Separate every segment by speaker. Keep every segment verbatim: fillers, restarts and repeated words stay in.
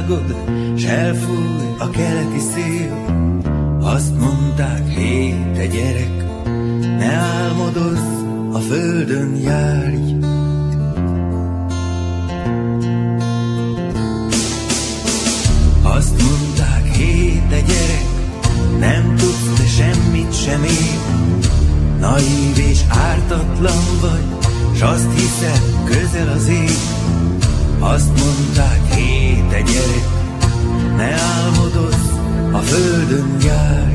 Speaker 1: világod, s elfúj a keleti szél. Azt mondták, hé, te gyerek, ne álmodozz, a földön járj. Azt mondták, hé, te gyerek, nem tudsz te semmit sem ér. Naív és ártatlan vagy, s azt hiszed, közel az ég. Azt mondták, hé, te gyerek, ne álmodozz, a földön járj.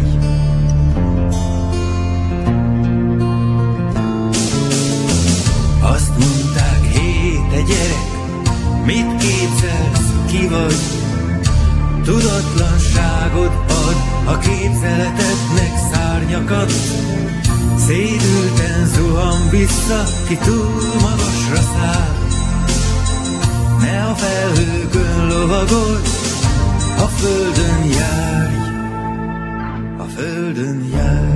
Speaker 1: Azt mondták, hé, te gyerek, mit képzelsz, ki vagy? Tudatlanságod ad a képzeletednek szárnyakat. Szédülten zuhan vissza, ki túl magasra száll. Ne a felhőkön lovagolj, a földön járj, a földön járj.